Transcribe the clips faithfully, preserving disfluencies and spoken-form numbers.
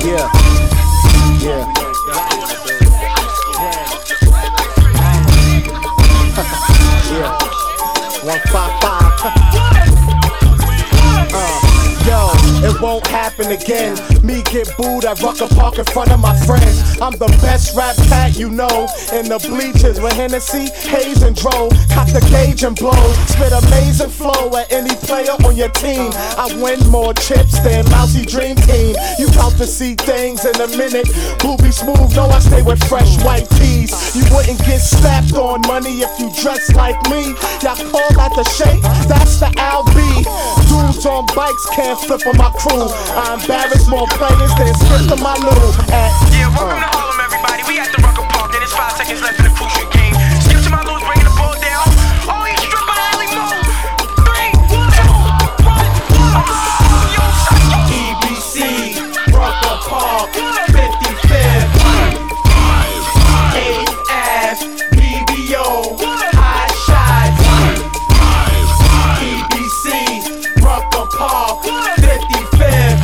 Yeah. Yeah. Yeah. One five five. uh, yo, it won't happen again. Me get booed at Rucker Park in front of my friends. I'm the best rap cat you know. In the bleachers with Hennessy, Hayes and Dro. Cock the gauge and blow. Spit amazing flow at any player on your team. I win more chips than Lousy Dream Team. You about to see things in a minute. Booby smooth, know I stay with fresh white tees. You wouldn't get slapped on money if you dress like me. Y'all call that the shake? That's the Al B. Dudes on bikes can't flip on my crew. I embarrass more players than skip to my new. At, yeah, welcome uh, to Harlem, everybody. We at the Rucker Park, and it's five seconds left in the crucial game. Skip to my loose, bringing the ball down. Oh, he's stripped by the alley move. Three, two, one. Oh, yo, son. E B C, Rucker Park, fifty-fifth, eighth Ave, B B O, High Shot. E B C, Rucker Park, fifty-fifth,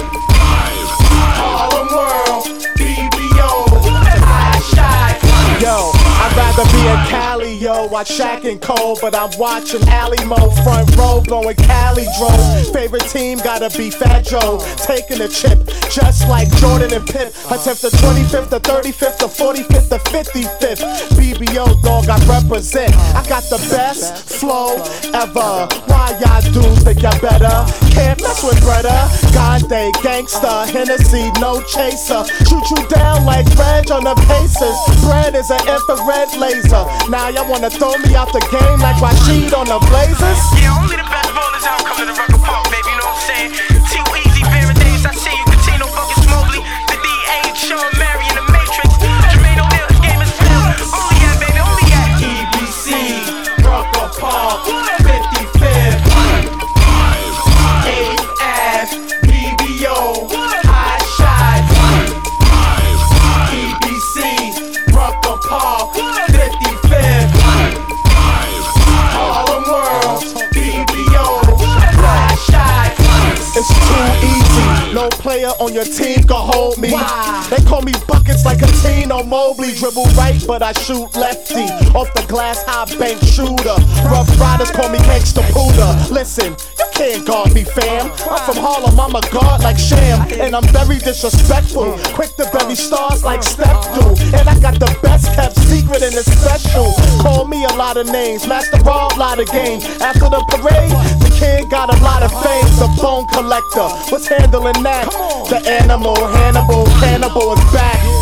Harlem World, B B O, High Shot. Yo, I'd rather be in Cali, yo, watch Shaq and Cole, but I'm watching Alley Mo, front row, blowing Cali Dro. Favorite team gotta be Fat Joe, taking a chip, just like Jordan and Pip. Attempt the twenty-fifth, the thirty-fifth, the forty-fifth, the fifty-fifth. B B O, dog, I represent. I got the best flow ever. Why y'all dudes think y'all better? Can't mess with Bretta. Gandhi, gangsta, Hennessy, no chaser. Shoot you down like Reg on the Pacers. Bread is an infrared laser. Now y'all wanna throw me out the game like Rashid on the Blazers? Yeah, only the best ballers out come to the Rucker Park, baby, you know what I'm saying? Too easy, Paradise, I see you, Catino, fucking Smokely, the D A, Sean Mary in the Matrix, Jermaine O'Neal, this game is real. Only at, baby, only at E B C, Rucker Park, fifty-fifth, eighth Ave, B B O, High Shot. E B C, Rucker Park, fifty-fifth, Harlem World, B B O, High Shot. It's too easy, no player on your team can hold me. They call me buckets like a Tino Mobley. Dribble right, but I shoot lefty. Off the glass, high bank shooter. Rough riders call me Gangsta Buddha. Listen, you can't guard me, fam. I'm from Harlem, I'm a guard like Sham. And I'm very disrespectful. Quick to bury stars like Step do. And I got the best kept secret and it's special. Call me a lot of names, Master Rob, lot of games. After the parade, the kid got a lot of fame. The bone collector was handling that. The animal, Hannibal, cannibal is back.